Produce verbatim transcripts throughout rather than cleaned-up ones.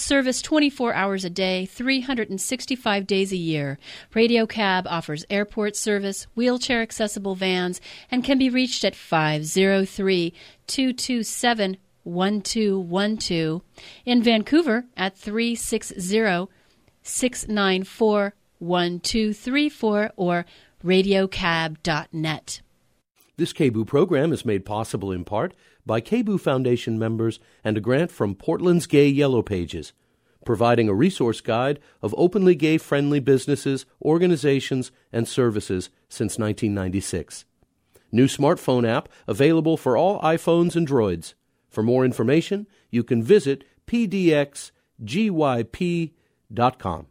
service twenty-four hours a day, three hundred sixty-five days a year. Radio Cab offers airport service, wheelchair-accessible vans, and can be reached at five oh three, two two seven, one two one two. In Vancouver at three six zero, six nine four, one two three four or radio cab dot net. This K B U program is made possible in part by K B U Foundation members and a grant from Portland's Gay Yellow Pages, providing a resource guide of openly gay-friendly businesses, organizations, and services since nineteen ninety-six. New smartphone app available for all iPhones and Droids. For more information, you can visit p d x g y p dot com.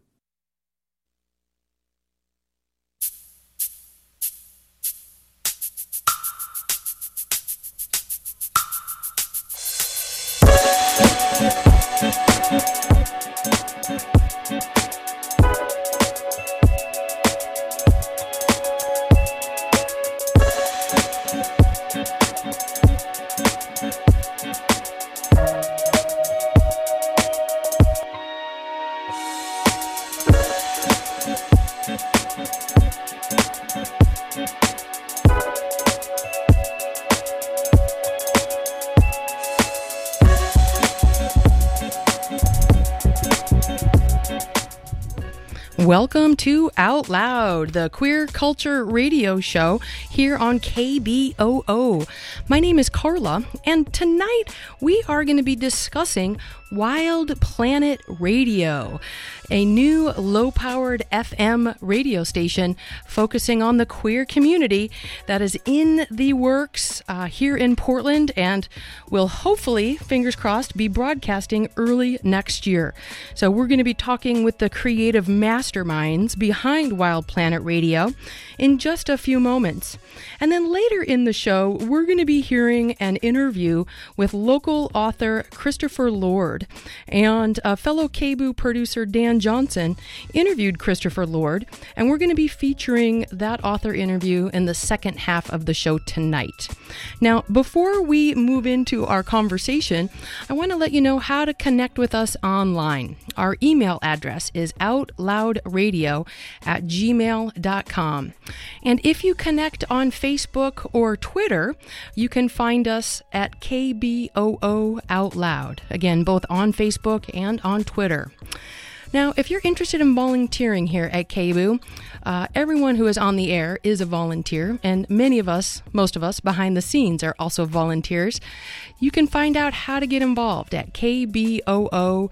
Welcome to Out Loud, the queer culture radio show here on K B O O. My name is Carla, and tonight we are going to be discussing Wild Planet Radio, a new low-powered F M radio station focusing on the queer community that is in the works uh, here in Portland and will hopefully, fingers crossed, be broadcasting early next year. So we're going to be talking with the creative masterminds behind Wild Planet Radio in just a few moments. And then later in the show, we're going to be hearing an interview with local author Christopher Lord. And uh, fellow K B U producer Dan Johnson interviewed Christopher Lord, and we're going to be featuring that author interview in the second half of the show tonight. Now, before we move into our conversation, I want to let you know how to connect with us online. Our email address is outloudradio at gmail dot com. And if you connect on Facebook or Twitter, you can find us at K B O O Out Loud. Again, both on Facebook and on Twitter. Now, if you're interested in volunteering here at K B U, uh, everyone who is on the air is a volunteer, and many of us, most of us, behind the scenes are also volunteers. You can find out how to get involved at kboo.fm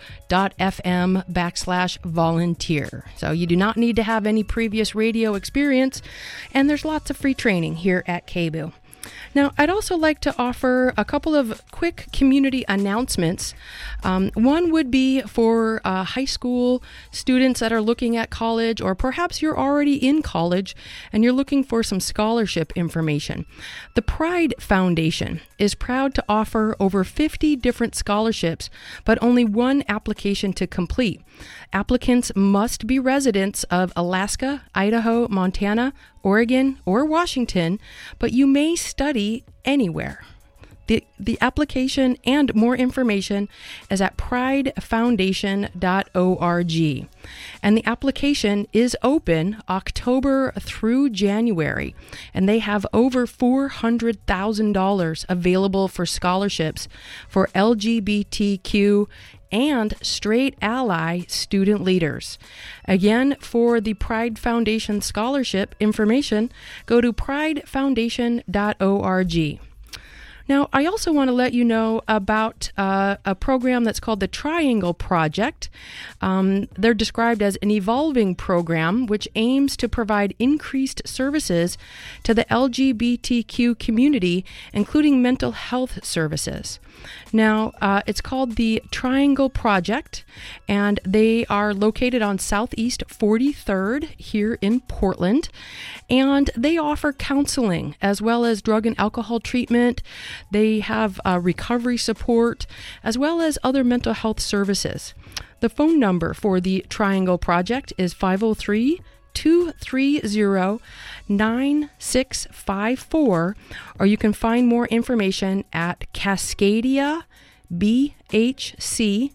backslash volunteer. So you do not need to have any previous radio experience, and there's lots of free training here at K B U. Now, I'd also like to offer a couple of quick community announcements. Um, one would be for uh, high school students that are looking at college, or perhaps you're already in college and you're looking for some scholarship information. The Pride Foundation is proud to offer over fifty different scholarships, but only one application to complete. Applicants must be residents of Alaska, Idaho, Montana, Oregon, or Washington, but you may study anywhere. The, the application and more information is at pride foundation dot org. And the application is open October through January, and they have over four hundred thousand dollars available for scholarships for L G B T Q and straight ally student leaders. Again, for the Pride Foundation scholarship information, go to pride foundation dot org. Now, I also want to let you know about uh, a program that's called the Triangle Project. Um, they're described as an evolving program which aims to provide increased services to the L G B T Q community, including mental health services. Now, uh, it's called the Triangle Project, and they are located on Southeast forty-third here in Portland, and they offer counseling as well as drug and alcohol treatment. They have uh, recovery support as well as other mental health services. The phone number for the Triangle Project is five oh three, two three zero, nine six five four, or you can find more information at cascadia b h c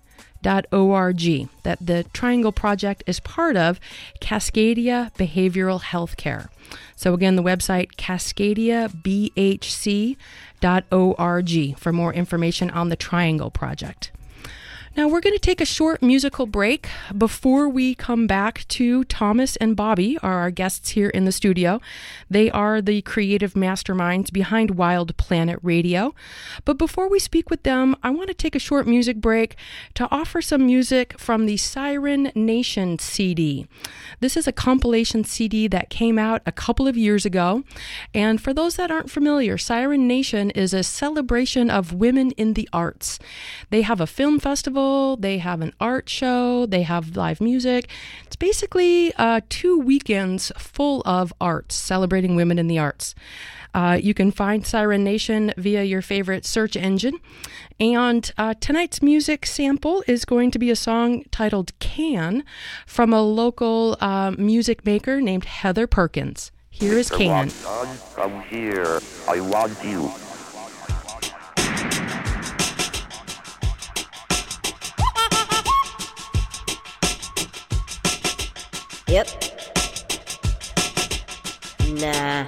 dot org. That the Triangle Project is part of Cascadia Behavioral Healthcare. So again, the website cascadia b h c dot org for more information on the Triangle Project. Now we're going to take a short musical break before we come back to Thomas and Bobby, are our guests here in the studio. They are the creative masterminds behind Wild Planet Radio. But before we speak with them, I want to take a short music break to offer some music from the Siren Nation C D. This is a compilation C D that came out a couple of years ago. And for those that aren't familiar, Siren Nation is a celebration of women in the arts. They have a film festival. They have an art show. They have live music. It's basically uh, two weekends full of arts, celebrating women in the arts. Uh, you can find Siren Nation via your favorite search engine. And uh, tonight's music sample is going to be a song titled Can from a local uh, music maker named Heather Perkins. Here is Can. Come here. I want you. Yep. Nah.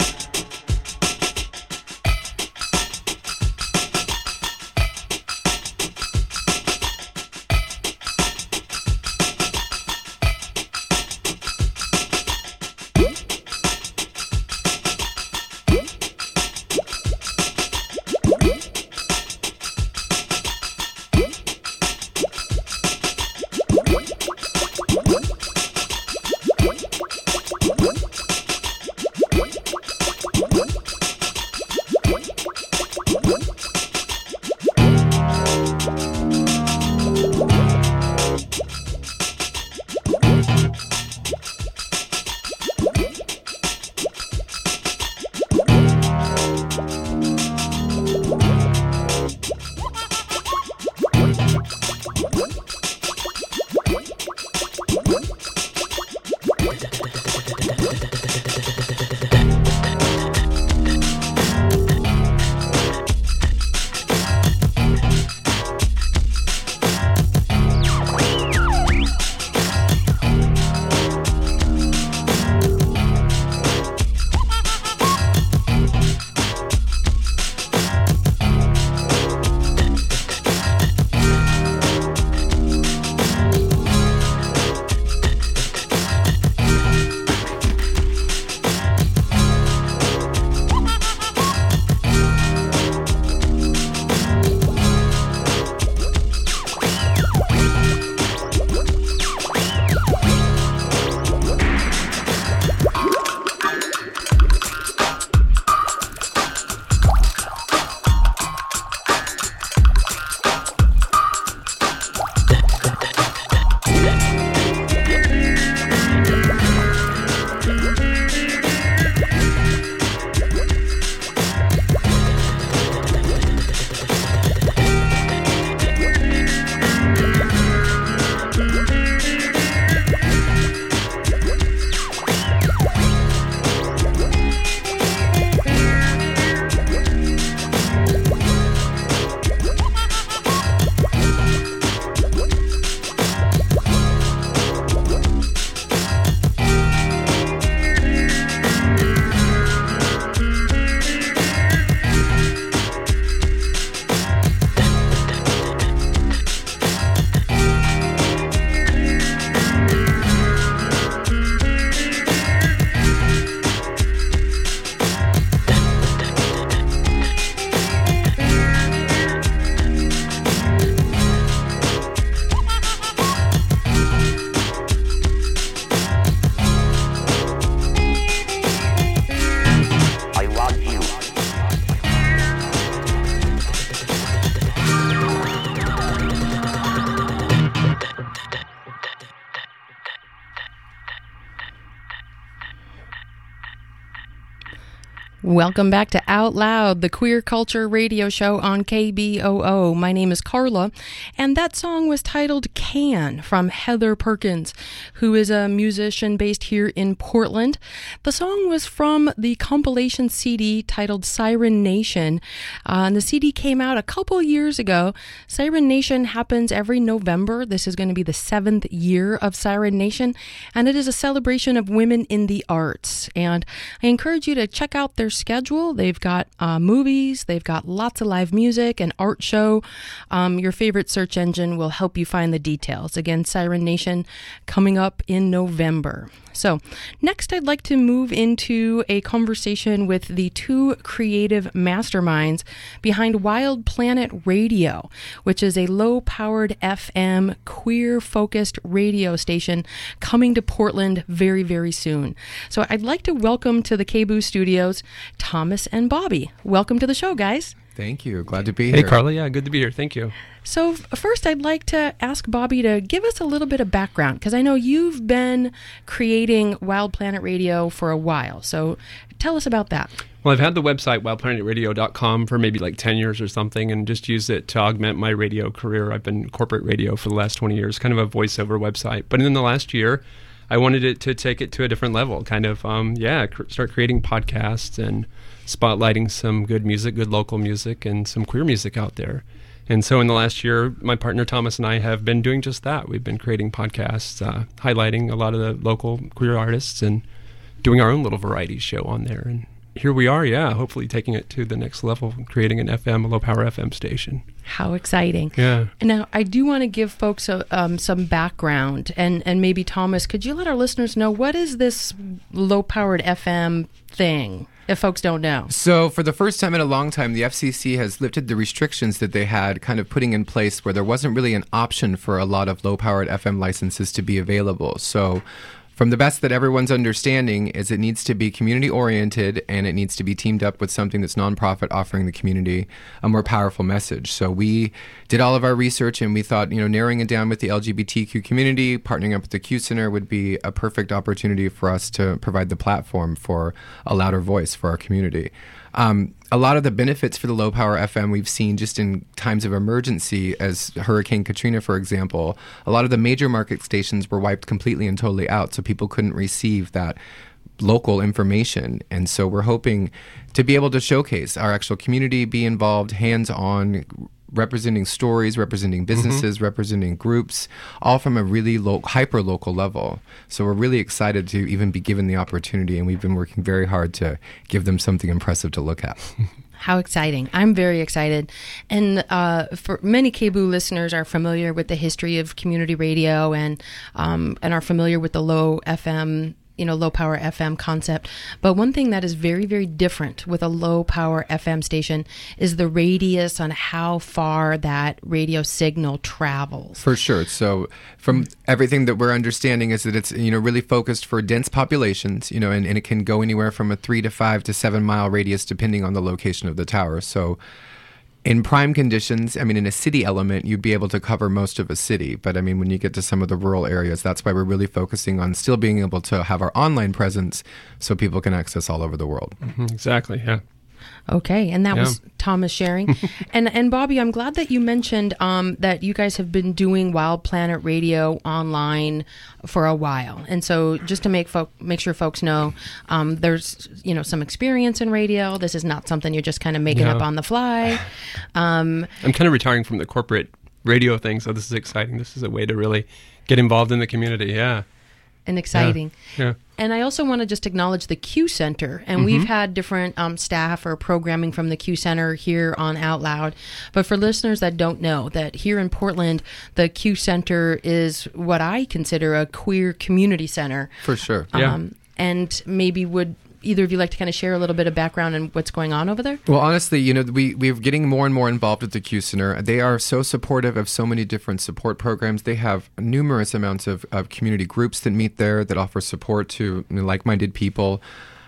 Welcome back to Out Loud, the queer culture radio show on K B O O. My name is Carla, and that song was titled Can from Heather Perkins, who is a musician based here in Portland. The song was from the compilation C D titled Siren Nation, uh, and the C D came out a couple years ago. Siren Nation happens every November. This is going to be the seventh year of Siren Nation, and it is a celebration of women in the arts. And I encourage you to check out their schedule. They've got uh, movies, they've got lots of live music, an art show. Um, your favorite search engine will help you find the details. Again, Siren Nation coming up in November. So next, I'd like to move into a conversation with the two creative masterminds behind Wild Planet Radio, which is a low-powered F M queer-focused radio station coming to Portland very, very soon. So I'd like to welcome to the K B O O studios Thomas and Bobby. Welcome to the show, guys. Thank you. Glad to be hey, here. Hey, Carla. Yeah, good to be here. Thank you. So first, I'd like to ask Bobby to give us a little bit of background, because I know you've been creating Wild Planet Radio for a while. So tell us about that. Well, I've had the website wild planet radio dot com for maybe like ten years or something, and just used it to augment my radio career. I've been corporate radio for the last twenty years, kind of a voiceover website. But in the last year, I wanted it to take it to a different level, kind of, um, yeah, cr- start creating podcasts and spotlighting some good music, good local music, and some queer music out there. And so in the last year, my partner Thomas and I have been doing just that. We've been creating podcasts, uh, highlighting a lot of the local queer artists and doing our own little variety show on there. And here we are, yeah, hopefully taking it to the next level, creating an F M, a low-power F M station. How exciting. Yeah. Now, I do want to give folks a, um, some background, and, and maybe, Thomas, could you let our listeners know, what is this low-powered F M thing, if folks don't know? So for the first time in a long time, the F C C has lifted the restrictions that they had, kind of putting in place where there wasn't really an option for a lot of low-powered F M licenses to be available. So from the best that everyone's understanding is it needs to be community-oriented, and it needs to be teamed up with something that's nonprofit, offering the community a more powerful message. So we did all of our research, and we thought, you know, narrowing it down with the L G B T Q community, partnering up with the Q Center would be a perfect opportunity for us to provide the platform for a louder voice for our community. Um, a lot of the benefits for the low-power F M we've seen just in times of emergency, as Hurricane Katrina, for example, a lot of the major market stations were wiped completely and totally out, so people couldn't receive that local information. And so we're hoping to be able to showcase our actual community, be involved, hands-on, representing stories, representing businesses, mm-hmm. representing groups, all from a really low, hyper-local level. So we're really excited to even be given the opportunity, and we've been working very hard to give them something impressive to look at. How exciting. I'm very excited. And uh, for many K B O O listeners are familiar with the history of community radio, and um, and are familiar with the low F M, you know, low power F M concept. But one thing that is very, very different with a low power F M station is the radius on how far that radio signal travels. For sure. So from everything that we're understanding is that it's, you know, really focused for dense populations, you know, and, and it can go anywhere from a three to five to seven mile radius depending on the location of the tower. So in prime conditions, I mean, in a city element, you'd be able to cover most of a city. But I mean, when you get to some of the rural areas, that's why we're really focusing on still being able to have our online presence so people can access all over the world. Mm-hmm, exactly, yeah. Okay, and that yeah. was Thomas sharing. and and Bobby, I'm glad that you mentioned um, that you guys have been doing Wild Planet Radio online for a while. And so just to make folk, make sure folks know, um, there's, you know, some experience in radio. This is not something you're just kind of making yeah. up on the fly. Um, I'm kind of retiring from the corporate radio thing, so this is exciting. This is a way to really get involved in the community, yeah. And exciting. Yeah. yeah. And I also want to just acknowledge the Q Center. And mm-hmm. we've had different um, staff or programming from the Q Center here on Out Loud. But for listeners that don't know, that here in Portland, the Q Center is what I consider a queer community center. For sure. Um, yeah. And maybe would either of you like to kind of share a little bit of background on what's going on over there? Well, honestly, you know, we, we're getting more and more involved with the Q Center. They are so supportive of so many different support programs. They have numerous amounts of, of community groups that meet there that offer support to, you know, like-minded people.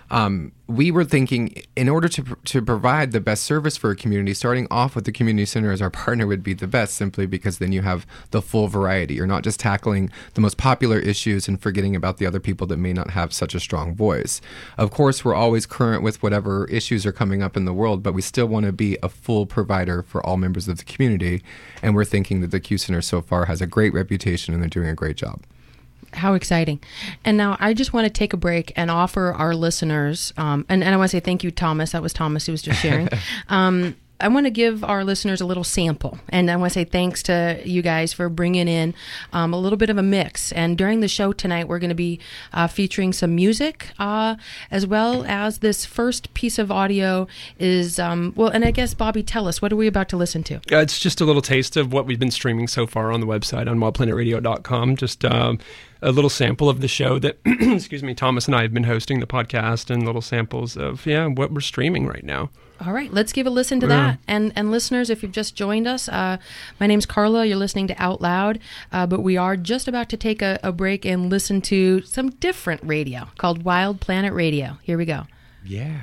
Um, we were thinking, in order to to provide the best service for a community, starting off with the community center as our partner would be the best, simply because then you have the full variety. You're not just tackling the most popular issues and forgetting about the other people that may not have such a strong voice. Of course, we're always current with whatever issues are coming up in the world, but we still want to be a full provider for all members of the community. And we're thinking that the Q Center so far has a great reputation and they're doing a great job. How exciting. And now I just want to take a break and offer our listeners, um, and, and I want to say thank you, Thomas. That was Thomas who was just sharing. um, I want to give our listeners a little sample, and I want to say thanks to you guys for bringing in um, a little bit of a mix. And during the show tonight, we're going to be uh, featuring some music, uh, as well as this first piece of audio is, um, well, and I guess, Bobby, tell us, what are we about to listen to? Uh, it's just a little taste of what we've been streaming so far on the website on wild planet radio dot com. Just um, a little sample of the show that, excuse me, Thomas and I have been hosting the podcast, and little samples of, yeah, what we're streaming right now. All right, let's give a listen to Yeah. that. And and listeners, if you've just joined us, uh, my name's Carla. You're listening to Out Loud, uh, but we are just about to take a, a break and listen to some different radio called Wild Planet Radio. Here we go. Yeah.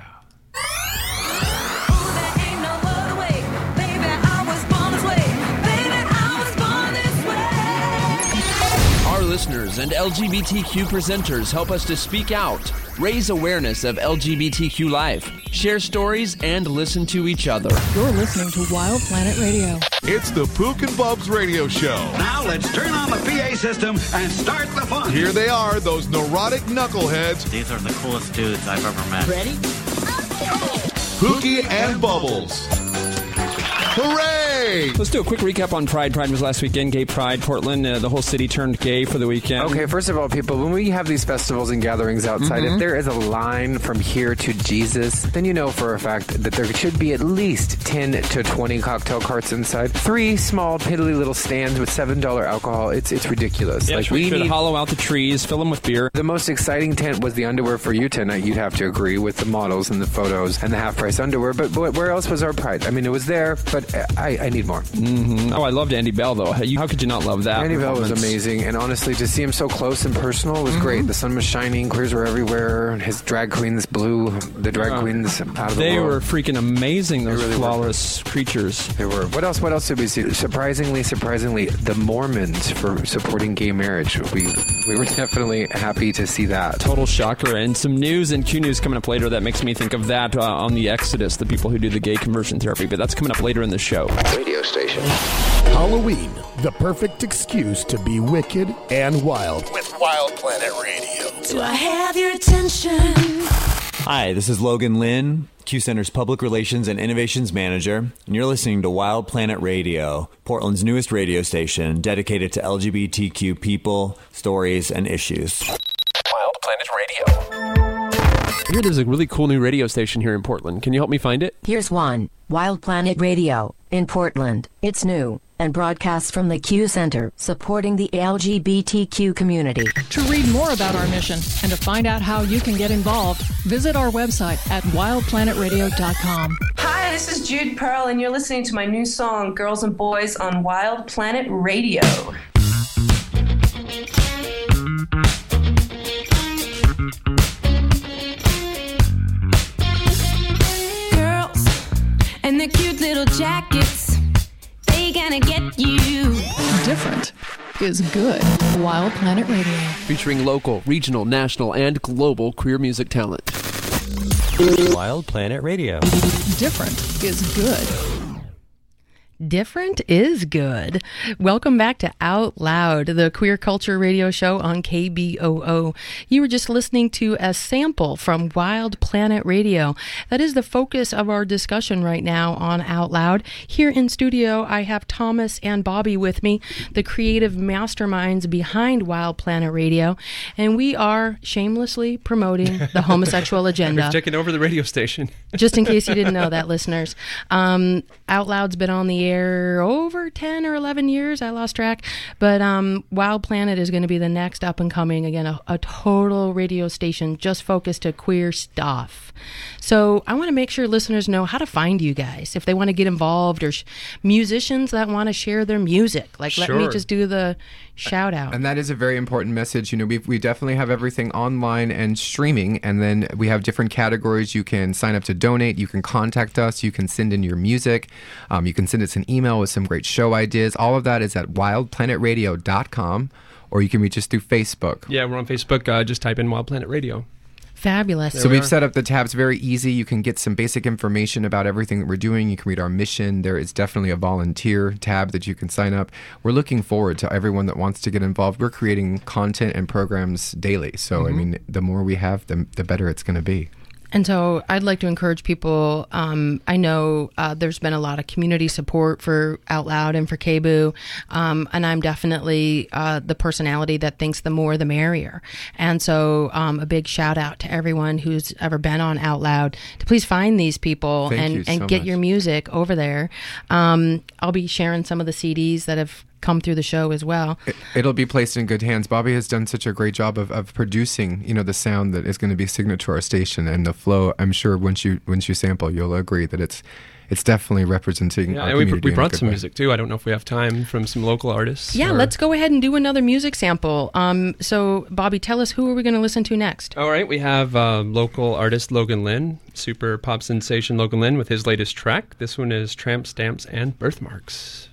Our listeners and L G B T Q presenters help us to speak out, raise awareness of L G B T Q life, share stories, and listen to each other. You're listening to Wild Planet Radio. It's the Pook and Bubs radio show. Now let's turn on the P A system and start the fun. Here they are, those neurotic knuckleheads. These are the coolest dudes I've ever met. Ready? Pookie and Bubbles. Hooray! Let's do a quick recap on Pride. Pride was last weekend, Gay Pride, Portland. Uh, the whole city turned gay for the weekend. Okay, first of all, people, when we have these festivals and gatherings outside, Mhm. if there is a line from here to Jesus, then you know for a fact that there should be at least ten to twenty cocktail carts inside. Three small, piddly little stands with seven dollars alcohol. It's it's ridiculous. Yeah, like we we should need hollow out the trees, fill them with beer. The most exciting tent was the underwear for you tonight. You'd have to agree with the models and the photos and the half-price underwear. But, but where else was our Pride? I mean, it was there, but I, I need more. Mm-hmm. Oh, I loved Andy Bell, though. How, you, how could you not love that? Andy Bell was amazing, and honestly, to see him so close and personal was mm-hmm. great. The sun was shining, queers were everywhere. His drag queens blew the drag uh, queens out of the They world. were freaking amazing, those really flawless were. creatures. They were. What else? What else did we see? Surprisingly, surprisingly, the Mormons for supporting gay marriage. We we were definitely happy to see that. Total shocker. And some news and Q News coming up later that makes me think of that uh, on the Exodus, the people who do the gay conversion therapy. But that's coming up later in the show. Radio station. Halloween, the perfect excuse to be wicked and wild. With Wild Planet Radio. Do I have your attention? Hi, this is Logan Lynn, Q Center's Public Relations and Innovations Manager, and you're listening to Wild Planet Radio, Portland's newest radio station dedicated to L G B T Q people, stories, and issues. Wild Planet Radio. I hear there's a really cool new radio station here in Portland. Can you help me find it? Here's one. Wild Planet Radio in Portland. It's new and broadcasts from the Q Center, supporting the L G B T Q community. To read more about our mission and to find out how you can get involved, visit our website at wild planet radio dot com. Hi, this is Jude Pearl, and you're listening to my new song, Girls and Boys, on Wild Planet Radio. Girls and their cute little jackets, they gonna get you. Different is good. Wild Planet Radio. Featuring local, regional, national, and global queer music talent. Wild Planet Radio. Different is good. Different is good. Welcome back to Out Loud, the queer culture radio show on K B O O. You were just listening to a sample from Wild Planet Radio. That is the focus of our discussion right now on Out Loud. Here in studio, I have Thomas and Bobby with me, the creative masterminds behind Wild Planet Radio, and we are shamelessly promoting the homosexual agenda. We've taken over the radio station. Just in case you didn't know that, listeners. Um, Out Loud's been on the air over ten or eleven years. I lost track. But um, Wild Planet is going to be the next up and coming, again, a, a total radio station just focused to queer stuff. So I want to make sure listeners know how to find you guys if they want to get involved, or sh- musicians that want to share their music. Like, Sure. let me just do the, shout out. And that is a very important message. You know, we we definitely have everything online and streaming, and then we have different categories. You can sign up to donate. You can contact us. You can send in your music. Um, you can send us an email with some great show ideas. All of that is at wild planet radio dot com, or you can reach us through Facebook. Yeah, we're on Facebook. Uh, just type in Wild Planet Radio. Fabulous. There so we we've are. set up the tabs very easy. You can get some basic information about everything that we're doing. You can read our mission. There is definitely a volunteer tab that you can sign up. We're looking forward to everyone that wants to get involved. We're creating content and programs daily. So, mm-hmm. I mean, the more we have, the, the better it's going to be. And so I'd like to encourage people. Um, I know uh, there's been a lot of community support for Out Loud and for K B O O, um, and I'm definitely uh, the personality that thinks the more the merrier. And so um, a big shout out to everyone who's ever been on Out Loud to please find these people Thank and, you and so get much. your music over there. Um, I'll be sharing some of the C Ds that have come through the show as well. It, it'll be placed in good hands. Bobby has done such a great job of, of producing, you know, the sound that is going to be signature to our station, and the flow. I'm sure once you once you sample, you'll agree that it's it's definitely representing. Yeah, our and we, community we brought in a good some way. music too. I don't know if we have time from some local artists. Yeah, or... let's go ahead and do another music sample. Um, so, Bobby, tell us, who are we going to listen to next? All right, we have uh, local artist Logan Lynn, super pop sensation Logan Lynn with his latest track. This one is Tramp Stamps and Birthmarks.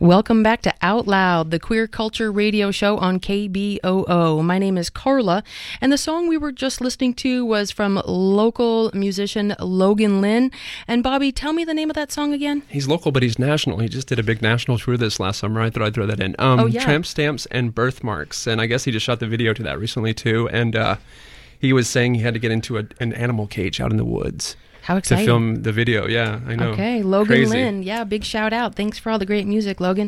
Welcome back to Out Loud, the queer culture radio show on K B O O. My name is Carla, and the song we were just listening to was from local musician Logan Lynn. And Bobby, tell me the name of that song again. He's local, but he's national. He just did a big national tour this last summer. I thought I'd throw that in. Um, oh, yeah. Tramp Stamps and Birthmarks, and I guess he just shot the video to that recently, too. And uh, he was saying he had to get into a, an animal cage out in the woods. How exciting. To film the video, yeah, I know. Okay, Logan Crazy. Lynn, yeah, big shout out. Thanks for all the great music, Logan.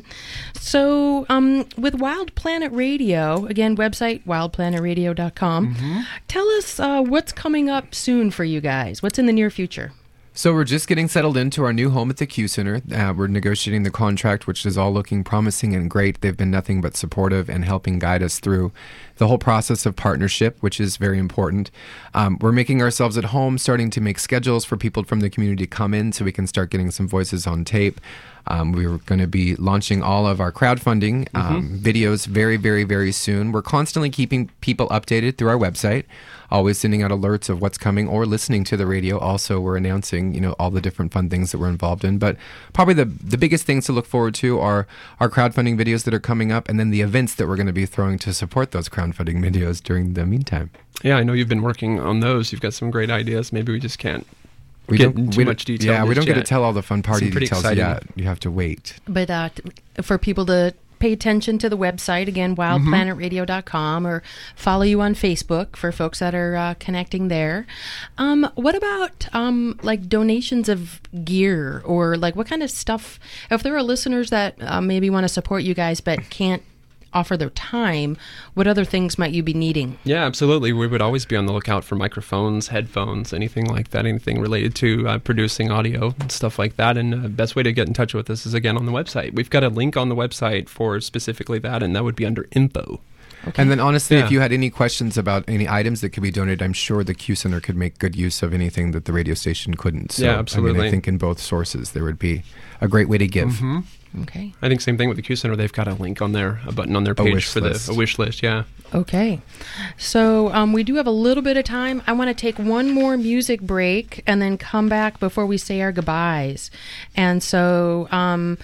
So, um, with Wild Planet Radio, again, website wild planet radio dot com, mm-hmm. tell us uh, what's coming up soon for you guys. What's in the near future? So we're just getting settled into our new home at the Q Center. Uh, we're negotiating the contract, which is all looking promising and great. They've been nothing but supportive and helping guide us through the whole process of partnership, which is very important. Um, we're making ourselves at home, starting to make schedules for people from the community to come in so we can start getting some voices on tape. Um, we're going to be launching all of our crowdfunding um, mm-hmm. videos very, very, very soon. We're constantly keeping people updated through our website, always sending out alerts of what's coming or listening to the radio. Also, we're announcing, you know, all the different fun things that we're involved in. But probably the the biggest things to look forward to are our crowdfunding videos that are coming up, and then the events that we're going to be throwing to support those crowdfunding videos during the meantime. Yeah, I know you've been working on those. You've got some great ideas. Maybe we just can't we get don't, too we much detail. Yeah, we don't yet. get to tell all the fun party details exciting. yet. You have to wait. But uh, t- for people to pay attention to the website, again, wild planet radio dot com, or follow you on Facebook for folks that are uh, connecting there. Um, what about um, like donations of gear, or like what kind of stuff, if there are listeners that uh, maybe want to support you guys but can't offer their time, what other things might you be needing? Yeah, absolutely. We would always be on the lookout for microphones, headphones, anything like that, anything related to uh, producing audio and stuff like that. And the uh, best way to get in touch with us is, again, on the website. We've got a link on the website for specifically that, and that would be under info. Okay. And then honestly, yeah. if you had any questions about any items that could be donated, I'm sure the Q Center could make good use of anything that the radio station couldn't. So, yeah, absolutely. I mean, I think in both sources there would be a great way to give. Mm-hmm. Okay. I think same thing with the Q Center. They've got a link on there, a button on their page for list. the a wish list. Yeah. Okay. So um, we do have a little bit of time. I want to take one more music break and then come back before we say our goodbyes. And so... Um,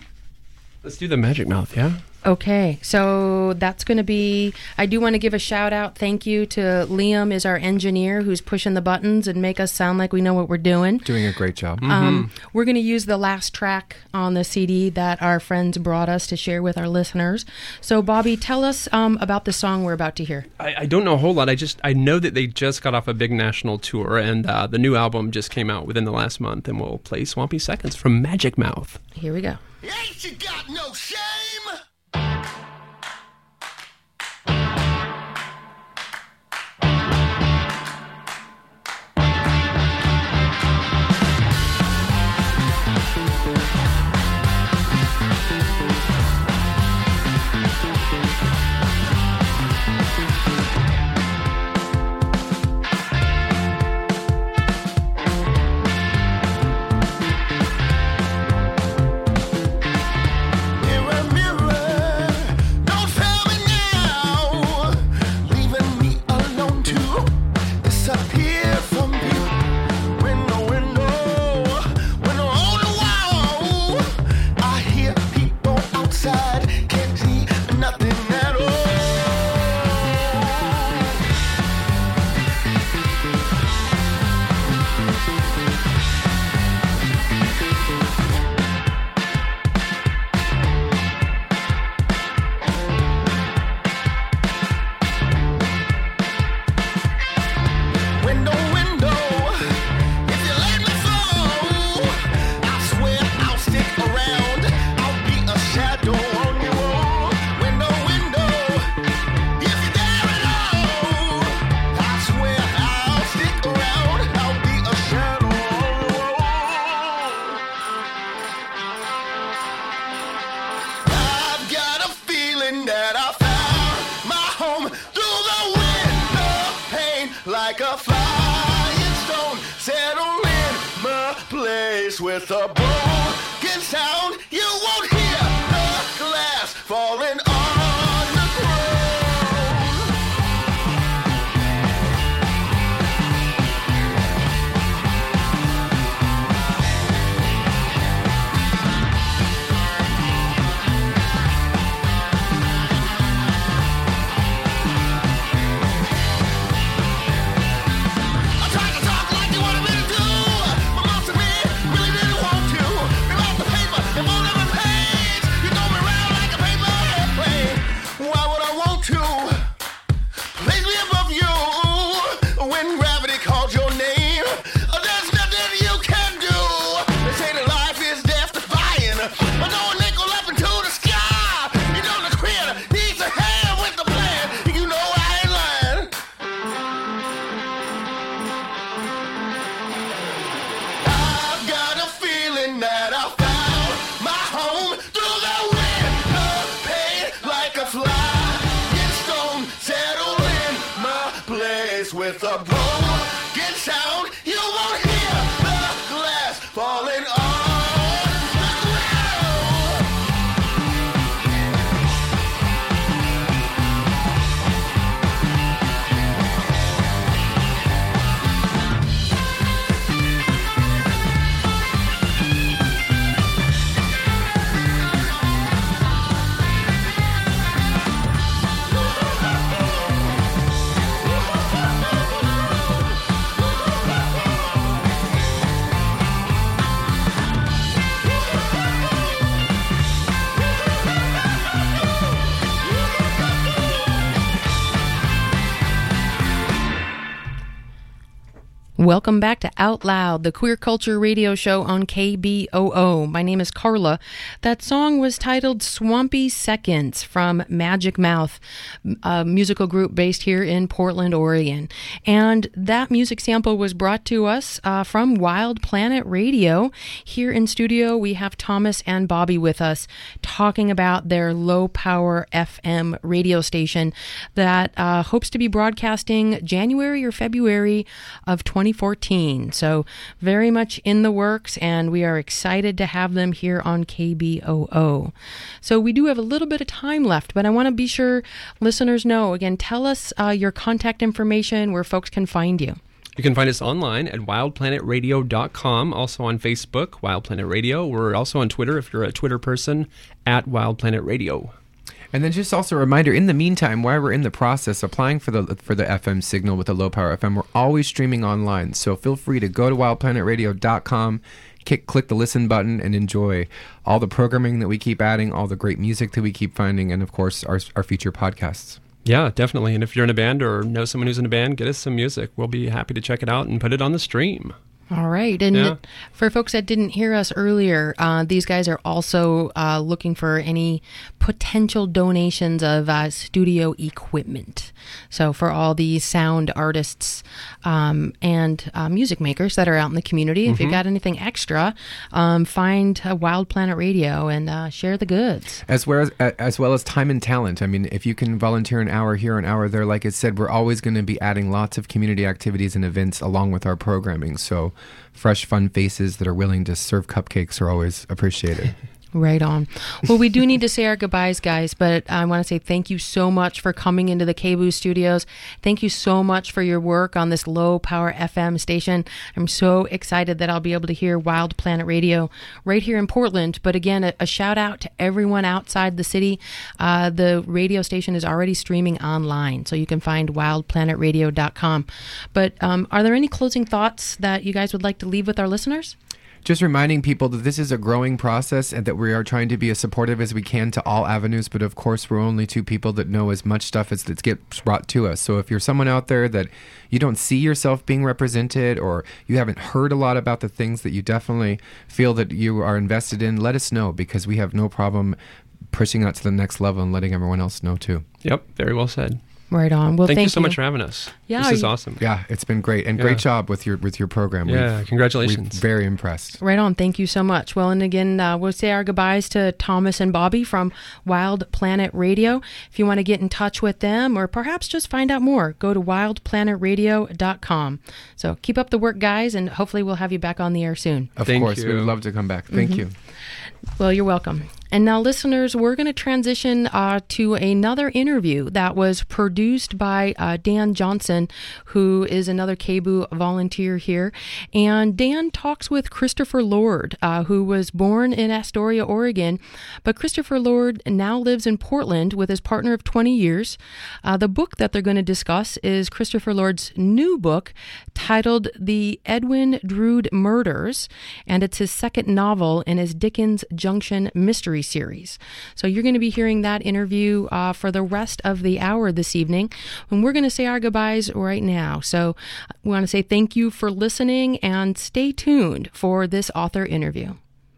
Let's do the Magic Mouth, yeah? Okay, so that's going to be, I do want to give a shout out, thank you to Liam, is our engineer who's pushing the buttons and make us sound like we know what we're doing. Doing a great job. Mm-hmm. Um, we're going to use the last track on the C D that our friends brought us to share with our listeners. So Bobby, tell us um, about the song we're about to hear. I, I don't know a whole lot. I just, I know that they just got off a big national tour, and uh, the new album just came out within the last month, and we'll play Swampy Seconds from Magic Mouth. Here we go. Ain't you got no shame? With a broken sound, you won't hear the glass falling on the ground. Welcome back to Out Loud, the queer culture radio show on K B O O. My name is Carla. That song was titled Swampy Seconds from Magic Mouth, a musical group based here in Portland, Oregon. And that music sample was brought to us uh, from Wild Planet Radio. Here in studio, we have Thomas and Bobby with us talking about their low-power F M radio station that uh, hopes to be broadcasting January or February of twenty fourteen. So very much in the works, and we are excited to have them here on K B O O. So we do have a little bit of time left, but I want to be sure listeners know, again, tell us uh, your contact information, where folks can find you. You can find us online at wild planet radio dot com, also on Facebook, Wild Planet Radio. We're also on Twitter, if you're a Twitter person, at Wild Planet Radio. And then just also a reminder, in the meantime, while we're in the process applying for the for the F M signal with the low power F M, we're always streaming online. So feel free to go to wild planet radio dot com, click, click the listen button, and enjoy all the programming that we keep adding, all the great music that we keep finding, and of course, our, our future podcasts. Yeah, definitely. And if you're in a band or know someone who's in a band, get us some music. We'll be happy to check it out and put it on the stream. All right. And Yeah. for folks that didn't hear us earlier, uh, these guys are also uh, looking for any potential donations of uh, studio equipment. So for all the sound artists um, and uh, music makers that are out in the community, if Mhm. you've got anything extra, um, find uh, Wild Planet Radio and uh, share the goods. As well as, as well as time and talent. I mean, if you can volunteer an hour here, an hour there, like I said, we're always going to be adding lots of community activities and events along with our programming. So fresh, fun faces that are willing to serve cupcakes are always appreciated. Right on. Well, we do need to say our goodbyes, guys, but I want to say thank you so much for coming into the K B O O studios. Thank you so much for your work on this low-power F M station. I'm so excited that I'll be able to hear Wild Planet Radio right here in Portland. But again, a, a shout-out to everyone outside the city. Uh, the radio station is already streaming online, so you can find wild planet radio dot com. But um, are there any closing thoughts that you guys would like to leave with our listeners? Just reminding people that this is a growing process and that we are trying to be as supportive as we can to all avenues. But of course, we're only two people that know as much stuff as that gets brought to us. So if you're someone out there that you don't see yourself being represented, or you haven't heard a lot about the things that you definitely feel that you are invested in, let us know, because we have no problem pushing out to the next level and letting everyone else know too. Yep, very well said. Right on. Well, thank, thank you so you. much for having us. Yeah, this is you- awesome. Yeah, it's been great. And Yeah. great job with your with your program. Yeah, We've- congratulations. We're very impressed. Right on. Thank you so much. Well, and again, uh, we'll say our goodbyes to Thomas and Bobby from Wild Planet Radio. If you want to get in touch with them or perhaps just find out more, go to wild planet radio dot com. So keep up the work, guys, and hopefully we'll have you back on the air soon. Of Thank course, you. we would love to come back. Thank Mhm. you. Well, you're welcome. And now, listeners, we're going to transition uh, to another interview that was produced by uh, Dan Johnson, who is another K B O O volunteer here. And Dan talks with Christopher Lord, uh, who was born in Astoria, Oregon. But Christopher Lord now lives in Portland with his partner of twenty years. Uh, the book that they're going to discuss is Christopher Lord's new book titled The Edwin Drood Murders, and it's his second novel in his Dickens Junction mystery series. So you're going to be hearing that interview uh, for the rest of the hour this evening, and we're going to say our goodbyes right now. So we want to say thank you for listening and stay tuned for this author interview.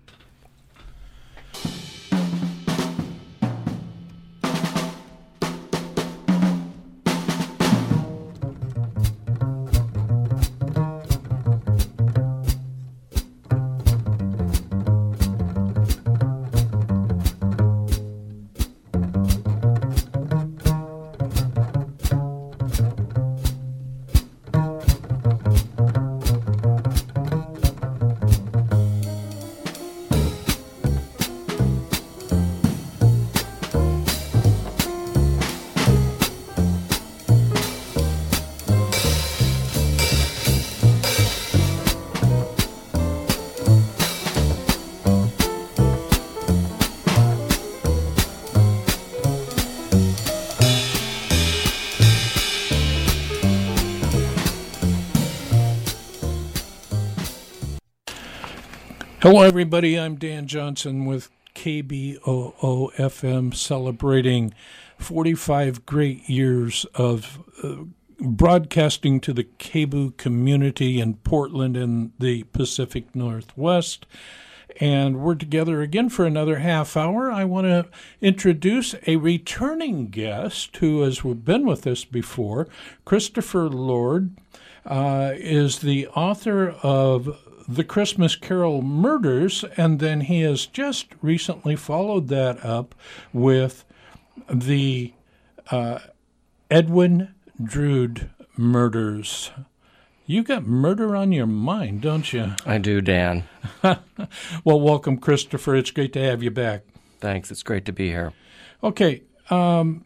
Hello, everybody. I'm Dan Johnson with K B O O F M, celebrating forty-five great years of uh, broadcasting to the K B O community in Portland and the Pacific Northwest. And we're together again for another half hour. I want to introduce a returning guest who has been with us before. Christopher Lord uh, is the author of The Christmas Carol Murders, and then he has just recently followed that up with the uh, Edwin Drood Murders. You got murder on your mind, don't you? I do, Dan. Well, welcome, Christopher. It's great to have you back. Thanks. It's great to be here. Okay. Um,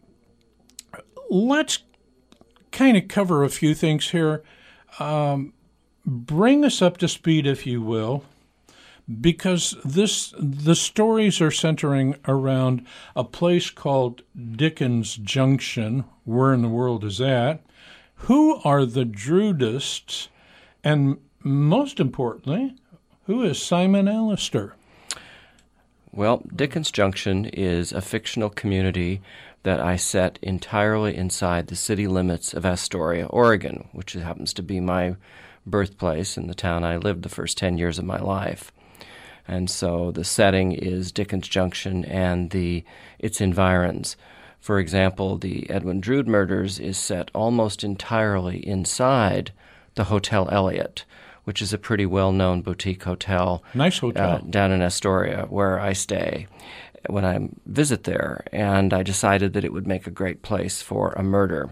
let's kind of cover a few things here. Um, bring us up to speed, if you will, because this the stories are centering around a place called Dickens Junction. Where in the world is that? Who are the Droodists? And most importantly, who is Simon Alistair? Well, Dickens Junction is a fictional community that I set entirely inside the city limits of Astoria, Oregon, which happens to be my birthplace and the town I lived the first ten years of my life. And so the setting is Dickens Junction and the its environs. For example, the Edwin Drood Murders is set almost entirely inside the Hotel Elliott, which is a pretty well-known boutique hotel. Nice hotel. Uh, down in Astoria, where I stay when I visit there. And I decided that it would make a great place for a murder.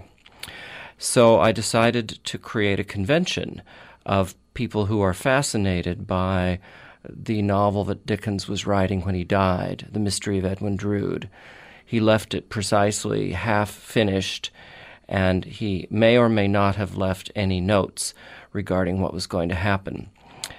So I decided to create a convention of people who are fascinated by the novel that Dickens was writing when he died, The Mystery of Edwin Drood. He left it precisely half finished, and he may or may not have left any notes regarding what was going to happen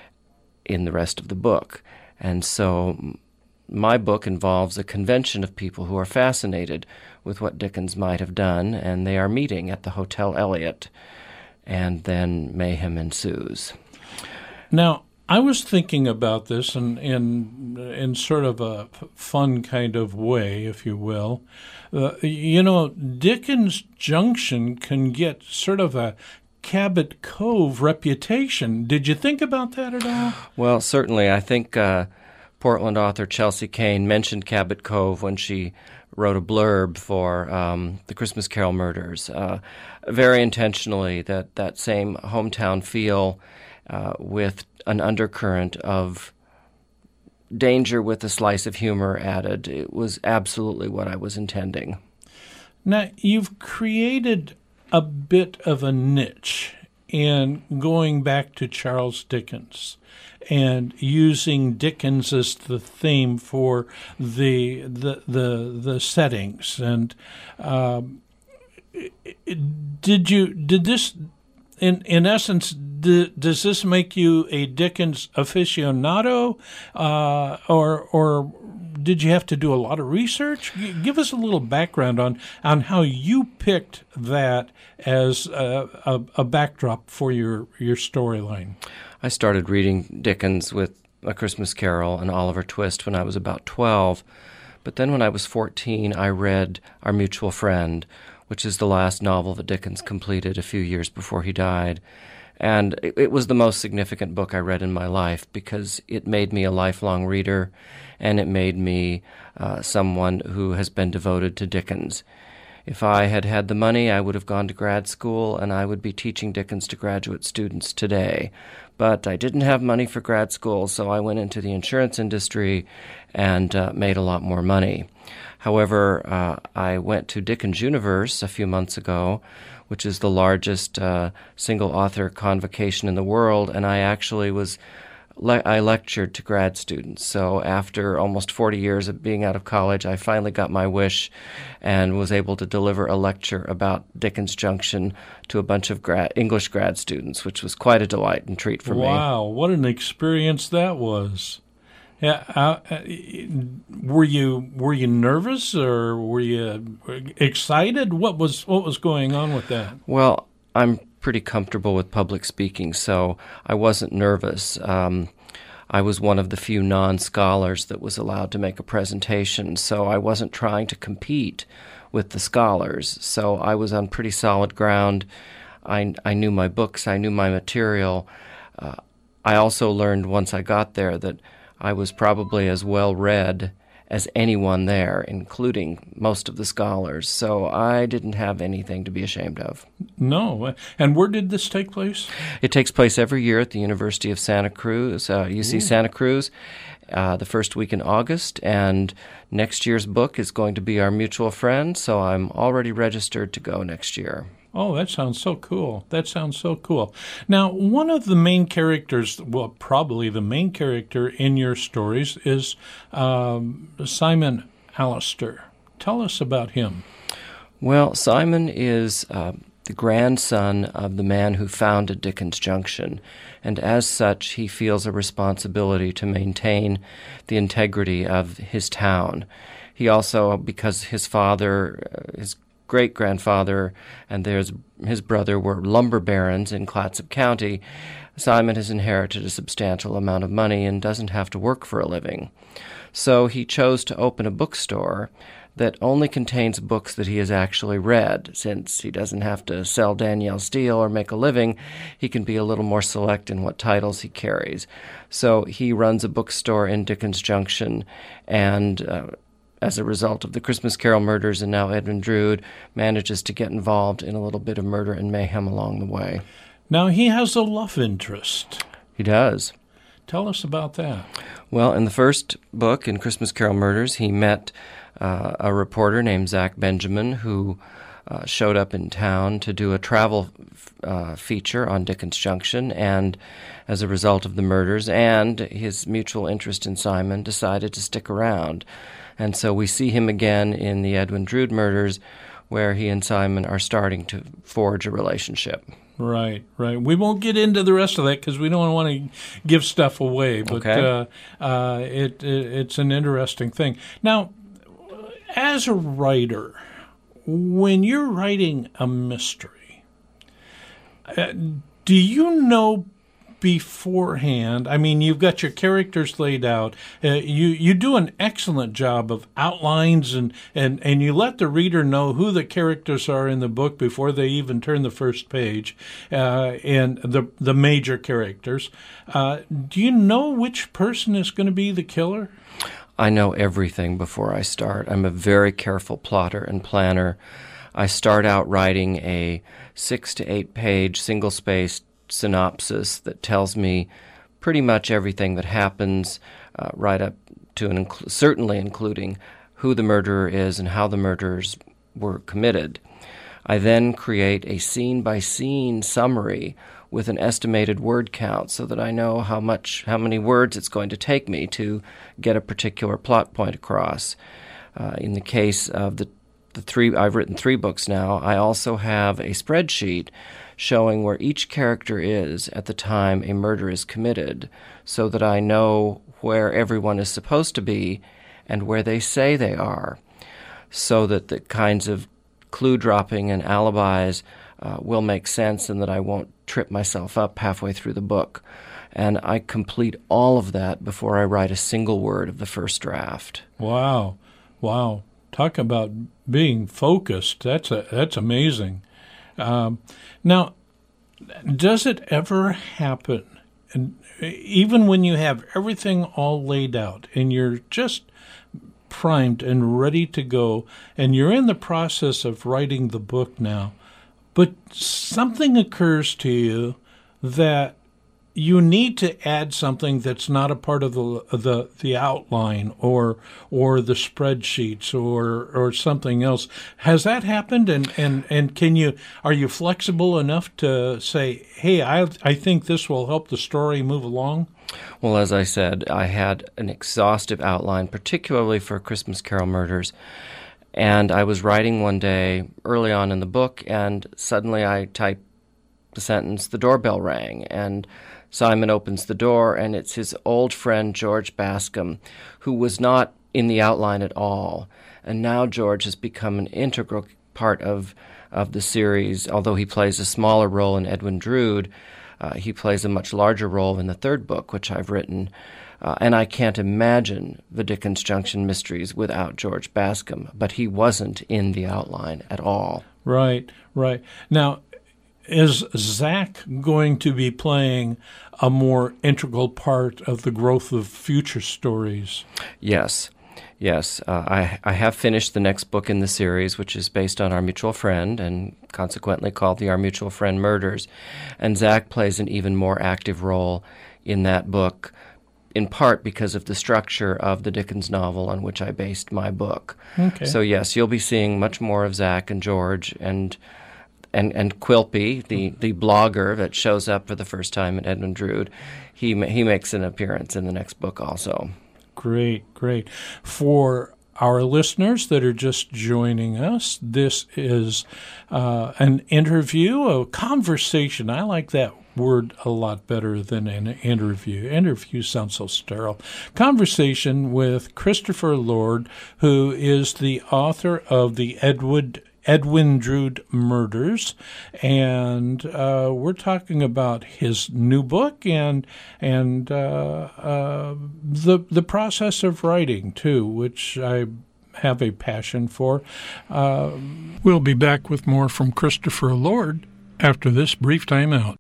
in the rest of the book. And so my book involves a convention of people who are fascinated with what Dickens might have done, and they are meeting at the Hotel Elliott, and then mayhem ensues. Now, I was thinking about this in, in, in sort of a fun kind of way, if you will. Uh, you know, Dickens Junction can get sort of a Cabot Cove reputation. Did you think about that at all? Well, certainly. I think uh, Portland author Chelsea Cain mentioned Cabot Cove when she wrote a blurb for um, The Christmas Carol Murders, uh, very intentionally, that, that same hometown feel uh, with an undercurrent of danger with a slice of humor added. It was absolutely what I was intending. Now, you've created a bit of a niche in going back to Charles Dickens and using Dickens as the theme for the the the, the settings. And um, did you did this in in essence? D- does this make you a Dickens aficionado, uh, or or did you have to do a lot of research? G- give us a little background on, on how you picked that as a, a, a backdrop for your, your storyline. I started reading Dickens with A Christmas Carol and Oliver Twist when I was about twelve, but then when I was fourteen, I read Our Mutual Friend, which is the last novel that Dickens completed a few years before he died. And it was the most significant book I read in my life because it made me a lifelong reader, and it made me uh, someone who has been devoted to Dickens. If I had had the money, I would have gone to grad school, and I would be teaching Dickens to graduate students today. But I didn't have money for grad school, so I went into the insurance industry and uh, made a lot more money. However, uh, I went to Dickens Universe a few months ago, which is the largest uh, single-author convocation in the world, and I actually was le- I lectured to grad students. So after almost forty years of being out of college, I finally got my wish and was able to deliver a lecture about Dickens Junction to a bunch of grad- English grad students, which was quite a delight and treat for wow, me. Wow, what an experience that was. Yeah, uh, uh, were you were you nervous or were you excited? What was what was going on with that? Well, I'm pretty comfortable with public speaking, so I wasn't nervous. Um, I was one of the few non-scholars that was allowed to make a presentation, so I wasn't trying to compete with the scholars. So I was on pretty solid ground. I, I knew my books, I knew my material. Uh, I also learned once I got there that I was probably as well read as anyone there, including most of the scholars. So I didn't have anything to be ashamed of. No. And where did this take place? It takes place every year at the University of Santa Cruz, uh, U C Ooh. Santa Cruz, uh, the first week in August. And next year's book is going to be Our Mutual Friend, so I'm already registered to go next year. Oh, that sounds so cool. That sounds so cool. Now, one of the main characters, well, probably the main character in your stories is um, Simon Allister. Tell us about him. Well, Simon is uh, the grandson of the man who founded Dickens Junction, and as such, he feels a responsibility to maintain the integrity of his town. He also, because his father, uh, his great-grandfather and there's his brother were lumber barons in Clatsop County, Simon has inherited a substantial amount of money and doesn't have to work for a living. So he chose to open a bookstore that only contains books that he has actually read. Since he doesn't have to sell Danielle Steele or make a living, he can be a little more select in what titles he carries. So he runs a bookstore in Dickens Junction, and uh, as a result of the Christmas Carol murders and now Edwin Drood, manages to get involved in a little bit of murder and mayhem along the way. Now, he has a love interest. He does. Tell us about that. Well, in the first book, in Christmas Carol Murders, he met uh, a reporter named Zach Benjamin who uh, showed up in town to do a travel uh, feature on Dickens Junction, and as a result of the murders and his mutual interest in Simon, decided to stick around. And so we see him again in the Edwin Drood murders, where he and Simon are starting to forge a relationship. Right, right. We won't get into the rest of that because we don't want to give stuff away. But okay. uh, uh, it, it it's an interesting thing. Now, as a writer, when you're writing a mystery, uh, do you know beforehand? I mean, you've got your characters laid out. Uh, you you do an excellent job of outlines, and, and, and you let the reader know who the characters are in the book before they even turn the first page, uh, and the the major characters. Uh, do you know which person is going to be the killer? I know everything before I start. I'm a very careful plotter and planner. I start out writing a six to eight page single-spaced synopsis that tells me pretty much everything that happens, uh, right up to and inc- certainly including who the murderer is and how the murders were committed. I then create a scene-by-scene summary with an estimated word count so that I know how much, how many words it's going to take me to get a particular plot point across. Uh, in the case of the the three, I've written three books now. I also have a spreadsheet showing where each character is at the time a murder is committed, so that I know where everyone is supposed to be and where they say they are, so that the kinds of clue dropping and alibis uh, will make sense and that I won't trip myself up halfway through the book. And I complete all of that before I write a single word of the first draft. Wow. Wow. Talk about being focused. That's a, that's amazing. Um, now, does it ever happen, and even when you have everything all laid out and you're just primed and ready to go, and you're in the process of writing the book now, but something occurs to you that you need to add something that's not a part of the the, the outline or or the spreadsheets or or something else. Has that happened? And, and, and can you are you flexible enough to say, hey, I I think this will help the story move along? Well, as I said, I had an exhaustive outline, particularly for Christmas Carol Murders. And I was writing one day early on in the book, and suddenly I typed the sentence, "The doorbell rang," and Simon opens the door, and it's his old friend George Bascom, who was not in the outline at all. And now George has become an integral part of, of the series. Although he plays a smaller role in Edwin Drood, uh, he plays a much larger role in the third book, which I've written. Uh, and I can't imagine the Dickens Junction mysteries without George Bascom, but he wasn't in the outline at all. Right, right. Now, is Zach going to be playing a more integral part of the growth of future stories? Yes. Yes. Uh, I, I have finished the next book in the series, which is based on Our Mutual Friend and consequently called the Our Mutual Friend Murders. And Zach plays an even more active role in that book, in part because of the structure of the Dickens novel on which I based my book. Okay. So, yes, you'll be seeing much more of Zach and George and and and Quilpy, the, the blogger that shows up for the first time in Edmund Drood. He, he makes an appearance in the next book also. Great, great. For our listeners that are just joining us, this is uh, an interview, a conversation. I like that word a lot better than an interview. Interview sounds so sterile. Conversation with Christopher Lord, who is the author of the Edward Edwin Drood Murders, and uh, we're talking about his new book and and uh, uh, the the process of writing too, which I have a passion for. Uh, we'll be back with more from Christopher Lord after this brief time out.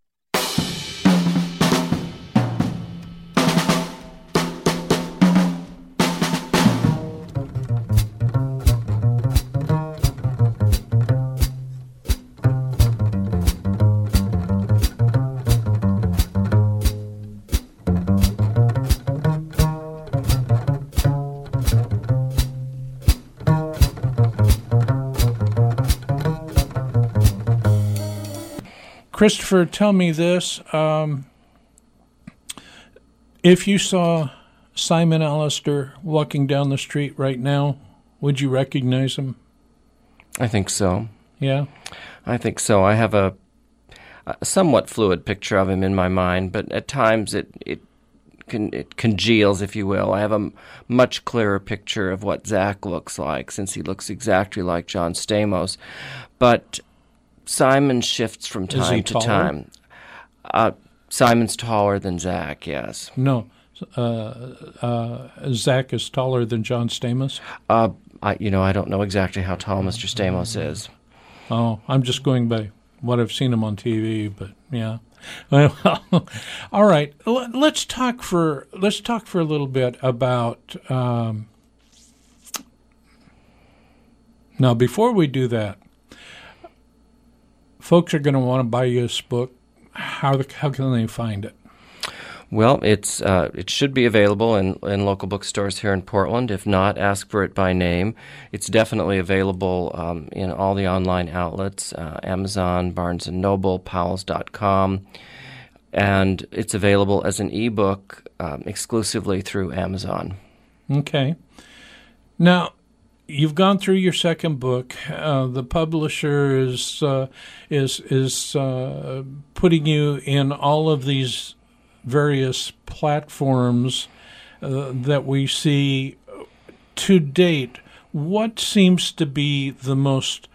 Christopher, tell me this. Um, if you saw Simon Allister walking down the street right now, would you recognize him? I think so. Yeah? I think so. I have a, a somewhat fluid picture of him in my mind, but at times it, it, con, it congeals, if you will. I have a m- much clearer picture of what Zach looks like, since he looks exactly like John Stamos. But Simon shifts from time to time. Uh, Simon's taller than Zach, yes. No. Uh, uh, Zach is taller than John Stamos? Uh, I, you know, I don't know exactly how tall Mister Stamos is. Oh, I'm just going by what I've seen him on T V, but yeah. Well, all right. Let's talk for let's talk for a little bit about. Um, now, before we do that, folks are going to want to buy you this book. How the, how can they find it? Well, it's uh, it should be available in, in local bookstores here in Portland. If not, ask for it by name. It's definitely available um, in all the online outlets, uh, Amazon, Barnes and Noble, Powell's dot com, and it's available as an ebook um, exclusively through Amazon. Okay. Now, you've gone through your second book. Uh, the publisher is uh, is is uh, putting you in all of these various platforms uh, that we see to date. What seems to be the most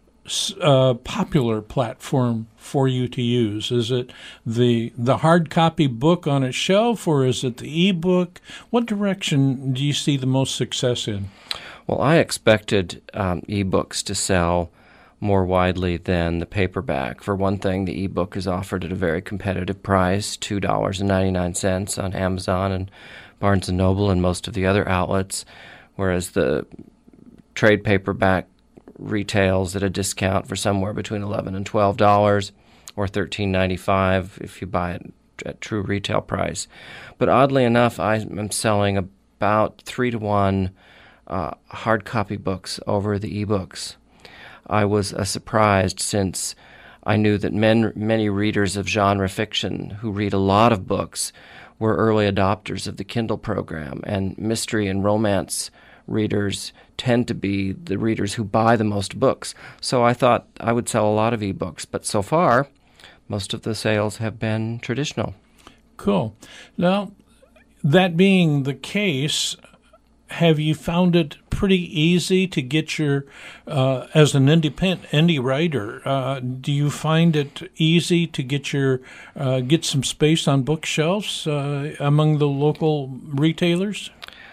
uh, popular platform for you to use? Is it the the hard copy book on a shelf, or is it the ebook? What direction do you see the most success in? Well, I expected um, ebooks to sell more widely than the paperback. For one thing, the ebook is offered at a very competitive price, two dollars and ninety-nine cents on Amazon and Barnes and Noble and most of the other outlets, whereas the trade paperback retails at a discount for somewhere between eleven dollars and twelve dollars, or thirteen ninety-five if you buy it at true retail price. But oddly enough, I am selling about three to one uh, hard copy books over the ebooks. I was uh, surprised, since I knew that men, many readers of genre fiction who read a lot of books were early adopters of the Kindle program, and mystery and romance readers tend to be the readers who buy the most books. So I thought I would sell a lot of ebooks, but so far, most of the sales have been traditional. Cool. Now, that being the case, have you found it pretty easy to get your, uh, as an independent indie writer, uh, do you find it easy to get your, uh, get some space on bookshelves uh, among the local retailers?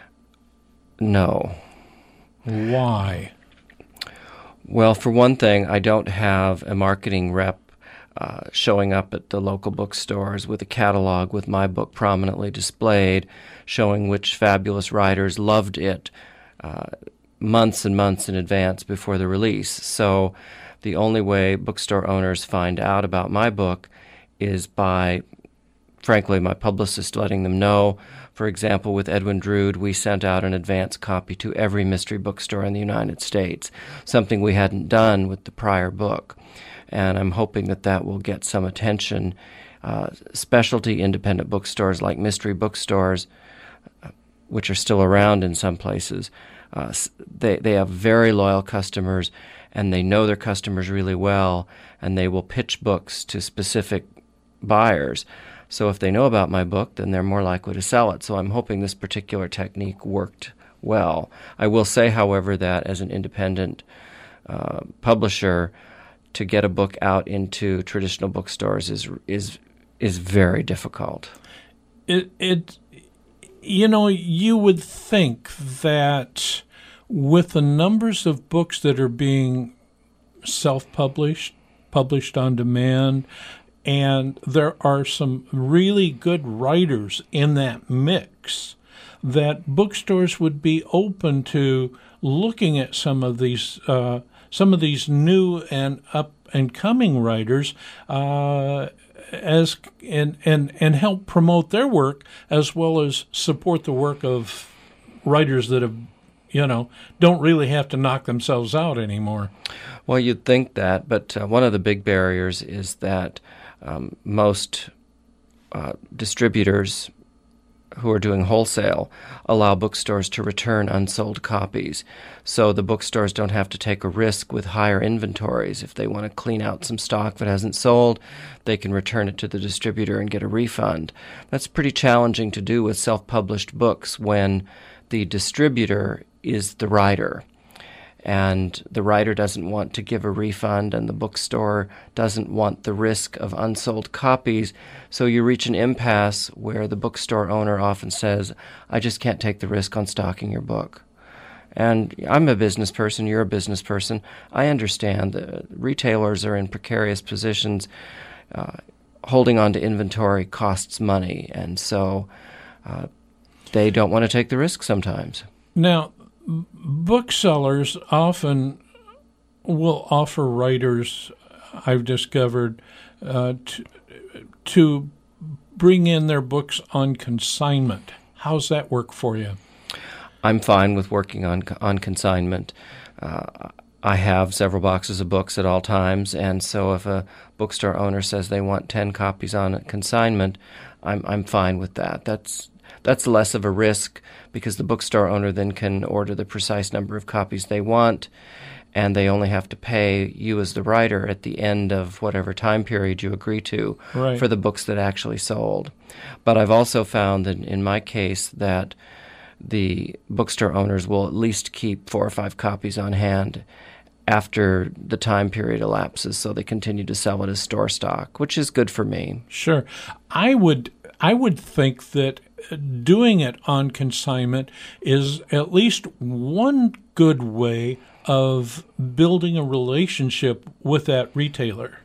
No. Why? Well, for one thing, I don't have a marketing rep uh, showing up at the local bookstores with a catalog with my book prominently displayed, showing which fabulous writers loved it uh, months and months in advance before the release. So the only way bookstore owners find out about my book is by, frankly, my publicist letting them know. For example, with Edwin Drood, we sent out an advance copy to every mystery bookstore in the United States, something we hadn't done with the prior book. And I'm hoping that that will get some attention. Uh, specialty independent bookstores like mystery bookstores, uh, which are still around in some places, uh, they, they have very loyal customers, and they know their customers really well, and they will pitch books to specific buyers. So if they know about my book, then they're more likely to sell it. So I'm hoping this particular technique worked well. I will say, however, that as an independent uh, publisher, to get a book out into traditional bookstores is is is very difficult. It it you know, you would think that with the numbers of books that are being self-published, published on demand, and there are some really good writers in that mix, that bookstores would be open to looking at some of these uh, some of these new and up and coming writers uh, as and, and and help promote their work as well as support the work of writers that have, you know, don't really have to knock themselves out anymore. Well, you'd think that, but uh, one of the big barriers is that um, most uh, distributors who are doing wholesale allow bookstores to return unsold copies. So the bookstores don't have to take a risk with higher inventories. If they want to clean out some stock that hasn't sold, they can return it to the distributor and get a refund. That's pretty challenging to do with self-published books when the distributor is the writer. And the writer doesn't want to give a refund, and the bookstore doesn't want the risk of unsold copies. So you reach an impasse where the bookstore owner often says, I just can't take the risk on stocking your book. And I'm a business person, you're a business person. I understand that retailers are in precarious positions. Uh, holding on to inventory costs money, and so uh, they don't want to take the risk sometimes. Now, booksellers often will offer writers, I've discovered, uh, to, to bring in their books on consignment. How's that work for you? I'm fine with working on on consignment. Uh, I have several boxes of books at all times, and so if a bookstore owner says they want ten copies on consignment, I'm I'm fine with that. That's That's less of a risk because the bookstore owner then can order the precise number of copies they want, and they only have to pay you as the writer at the end of whatever time period you agree to right. for the books that actually sold. But I've also found that in my case that the bookstore owners will at least keep four or five copies on hand after the time period elapses, so they continue to sell it as store stock, which is good for me. Sure. I would I would think that doing it on consignment is at least one good way of building a relationship with that retailer.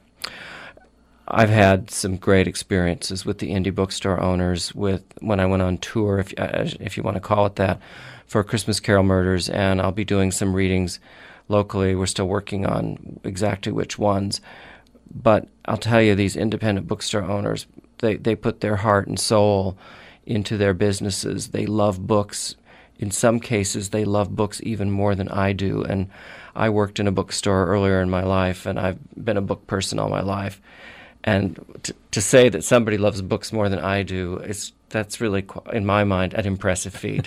I've had some great experiences with the indie bookstore owners with when I went on tour, if if you want to call it that, for Christmas Carol Murders, and I'll be doing some readings locally. We're still working on exactly which ones. But I'll tell you, these independent bookstore owners, they, they put their heart and soul into their businesses. They love books. In some cases, they love books even more than I do. And I worked in a bookstore earlier in my life, and I've been a book person all my life. And t- to say that somebody loves books more than I do, is that's really, in my mind, an impressive feat.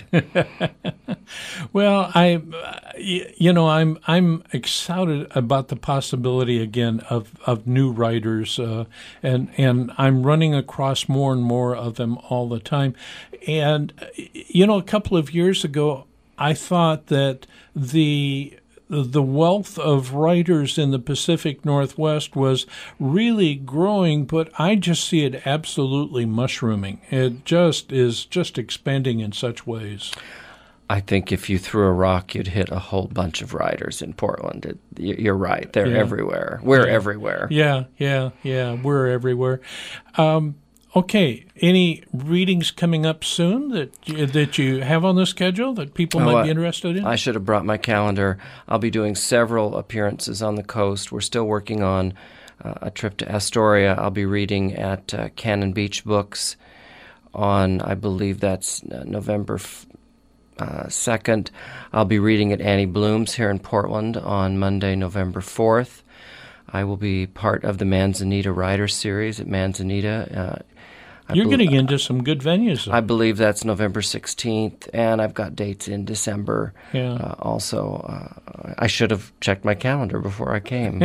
Well, I, you know, I'm I'm excited about the possibility again of, of new writers, uh, and and I'm running across more and more of them all the time. And you know, a couple of years ago, I thought that the the wealth of writers in the Pacific Northwest was really growing, but I just see it absolutely mushrooming. It just is just expanding in such ways. I think if you threw a rock, you'd hit a whole bunch of writers in Portland. It, you're right. They're Yeah. everywhere. We're Yeah. everywhere. Yeah, yeah, yeah. We're everywhere. Um, okay. Any readings coming up soon that you, that you have on the schedule that people Oh, might I- be interested in? I should have brought my calendar. I'll be doing several appearances on the coast. We're still working on uh, a trip to Astoria. I'll be reading at uh, Cannon Beach Books on, I believe that's uh, November f- uh, second. I'll be reading at Annie Bloom's here in Portland on Monday, November fourth. I will be part of the Manzanita Writers Series at Manzanita. Uh, I You're bel- getting into some good venues. I believe that's November sixteenth, and I've got dates in December. Yeah. Uh, also, uh, I should have checked my calendar before I came.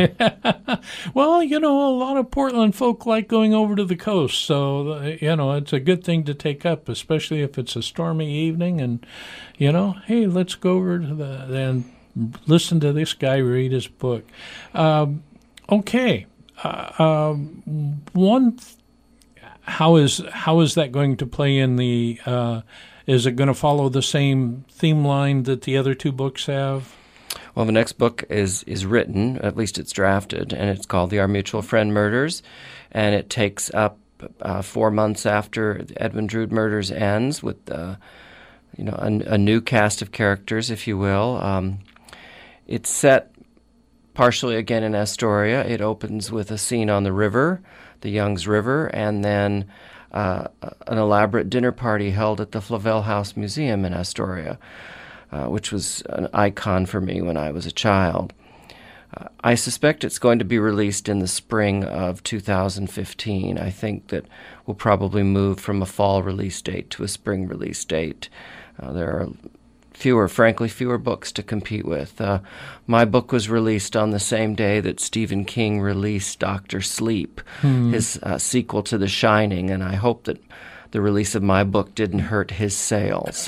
Well, you know, a lot of Portland folk like going over to the coast, so, uh, you know, it's a good thing to take up, especially if it's a stormy evening and, you know, hey, let's go over to the, and listen to this guy read his book. Um, okay. Uh, um, one, th- how is how is that going to play in the, uh, is it going to follow the same theme line that the other two books have? Well, the next book is, is written, at least it's drafted, and it's called The Our Mutual Friend Murders, and it takes up uh, four months after the Edmund Drood murders ends with, uh, you know, a, a new cast of characters, if you will. Um, it's set partially again in Astoria. It opens with a scene on the river, the Youngs River, and then uh, an elaborate dinner party held at the Flavel House Museum in Astoria, uh, which was an icon for me when I was a child. Uh, I suspect it's going to be released in the spring of two thousand fifteen. I think that we'll probably move from a fall release date to a spring release date. Uh, there are fewer, frankly, fewer books to compete with. Uh, my book was released on the same day that Stephen King released Doctor Sleep, Hmm. his uh, sequel to The Shining, and I hope that the release of my book didn't hurt his sales.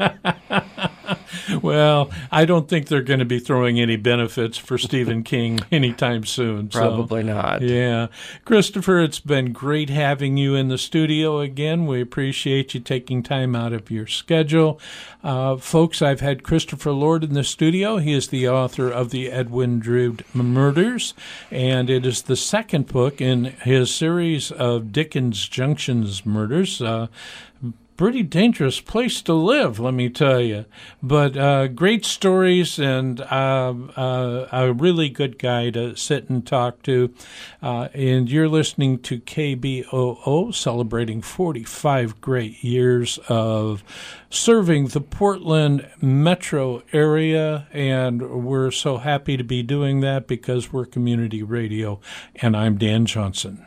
Well, I don't think they're going to be throwing any benefits for Stephen King anytime soon. so- Probably not. Yeah. Christopher, it's been great having you in the studio again. We appreciate you taking time out of your schedule. Uh, folks, I've had Christopher Lord in the studio. He is the author of the Edwin Drood Murders, and it is the second book in his series of Dickens Junction's murders. Uh, Pretty dangerous place to live, let me tell you. But uh, great stories and uh, uh, a really good guy to sit and talk to. Uh, and you're listening to K B O O, celebrating forty-five great years of serving the Portland metro area. And we're so happy to be doing that because we're community radio. And I'm Dan Johnson.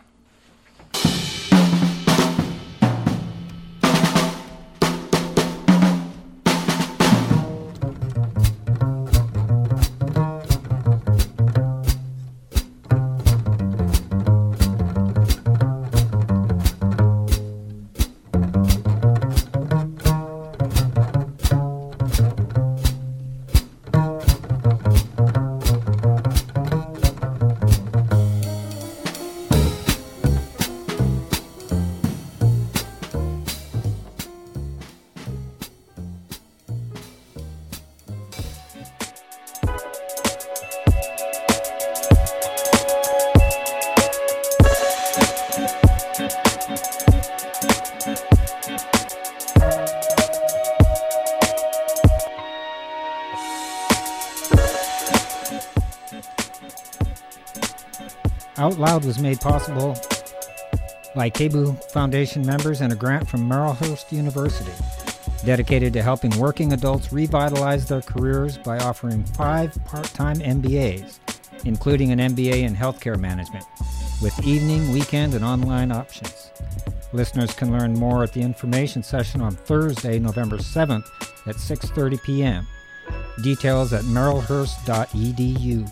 Out Loud was made possible by K B O O Foundation members and a grant from Marylhurst University, dedicated to helping working adults revitalize their careers by offering five part-time M B As, including an M B A in healthcare management, with evening, weekend, and online options. Listeners can learn more at the information session on Thursday, November seventh at six thirty p.m. Details at marylhurst dot e d u.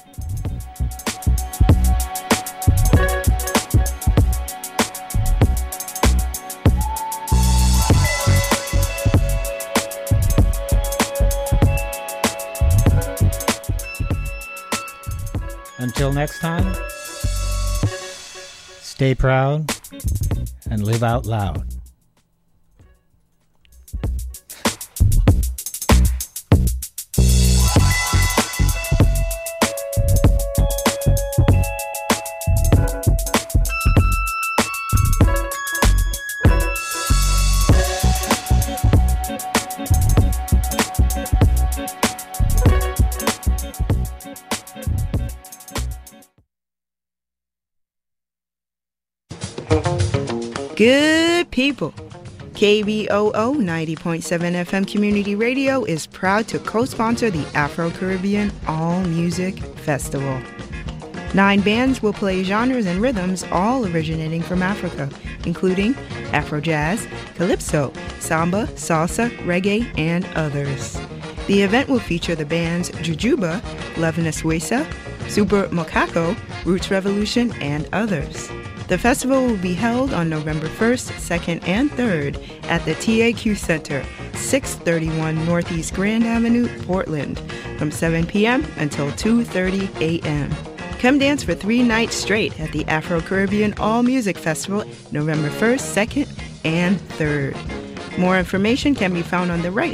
Until next time, stay proud and live out loud. Good people. K B O O ninety point seven F M Community Radio is proud to co-sponsor the Afro-Caribbean All Music Festival. Nine bands will play genres and rhythms all originating from Africa, including Afro jazz, calypso, samba, salsa, reggae, and others. The event will feature the bands Jujuba, Love Naswesa, Super Mokako, Roots Revolution, and others. The festival will be held on November first, second, and third at the T A Q Center, six thirty-one Northeast Grand Avenue, Portland, from seven p.m. until two thirty a.m. Come dance for three nights straight at the Afro-Caribbean All Music Festival, November first, second, and third. More information can be found on the right